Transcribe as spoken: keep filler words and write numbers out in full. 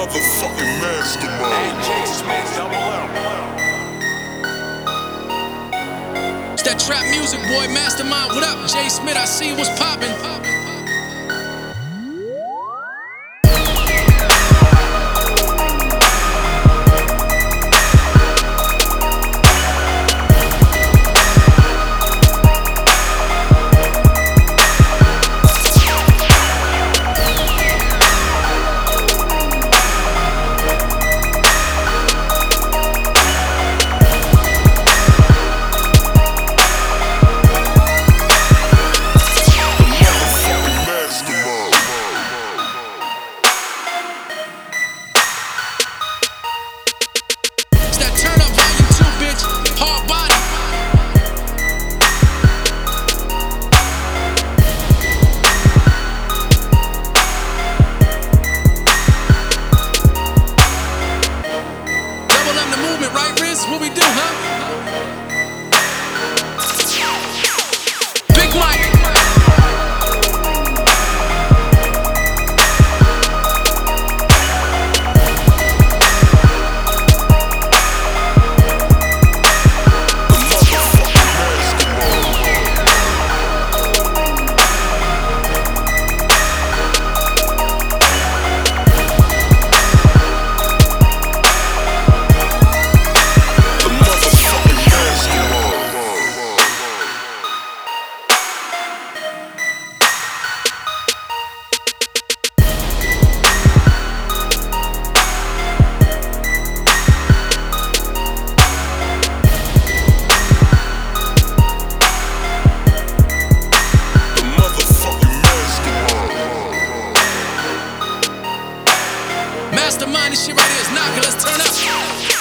motherfucking mastermind. Jay Smith, double L. It's that trap music, boy. Mastermind, what up? Jay Smith, I see what's poppin'. What we do, huh? Big Mike. Mastermind, this shit right here is knocking. Let's turn up.